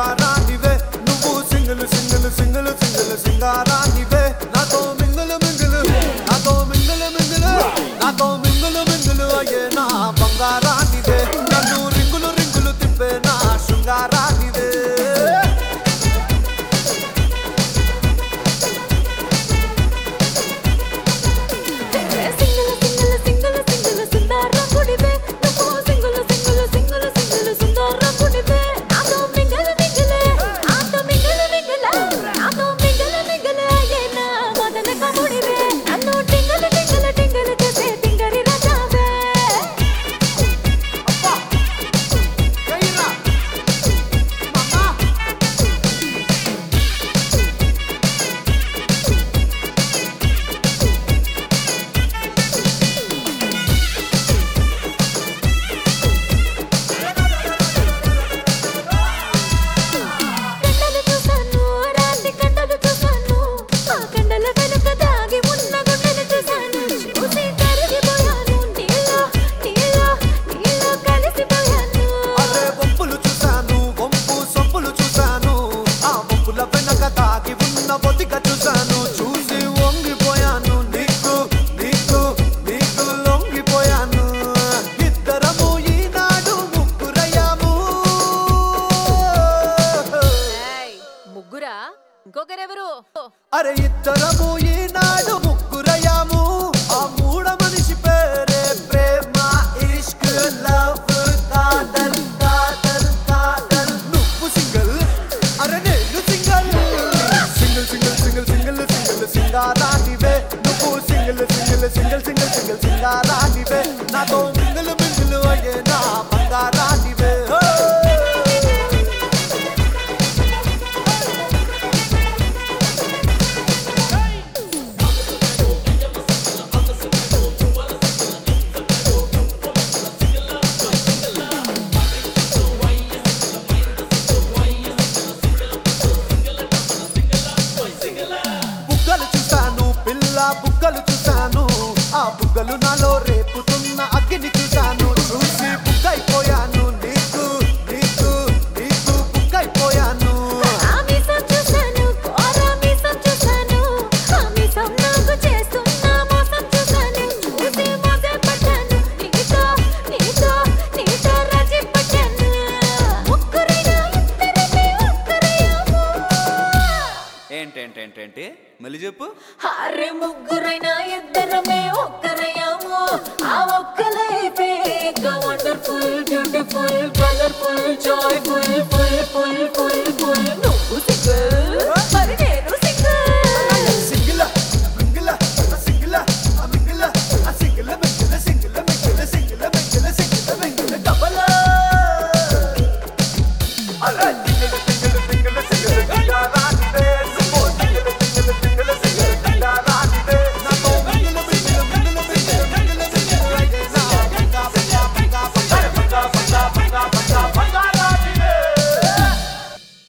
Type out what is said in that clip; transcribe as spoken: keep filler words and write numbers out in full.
బంగారానివే నువ్వు single single single single సింగారానివే నాతో మింగులు మింగులు నాతో మింగులు మింగులు నాతో మింగులు మింగులు అయ్యే నా బంగారానివే నన్ను రింగులు రింగులు తిప్పే నా శృంగారానివే ఇంకొకరెవరు అరే ఇద్దరము ఈనాడు ముగ్గురయ్యాము ఆ మూడ మనిషి పేరే ప్రేమ ఇష్క్ లవ్ కాదల్ కాదల్ కాదల్ నువ్వు సింగిల్ అరే నేను single single single single single single సింగారానివే నువ్వు single single single single single సింగారానివే నాతో మింగిల్ మింగిల్ అయ్యే నా బంగారానివే బుగ్గలు చూశాను ఆ బుగ్గలు నాలో రేపుతున్న అగ్గిని చూశాను చూసి బుగ్గైపోయాను నీకు నీకు నీకు బుగ్గైపోయాను ఏంటేంటేంటేంటి మళ్ళీ చెప్పు అరే ముగ్గురైనా ఇద్దరమే ఒక్కరయ్యాము ఆ ఒక్క లైఫే wonderful beautiful colourful joyful full full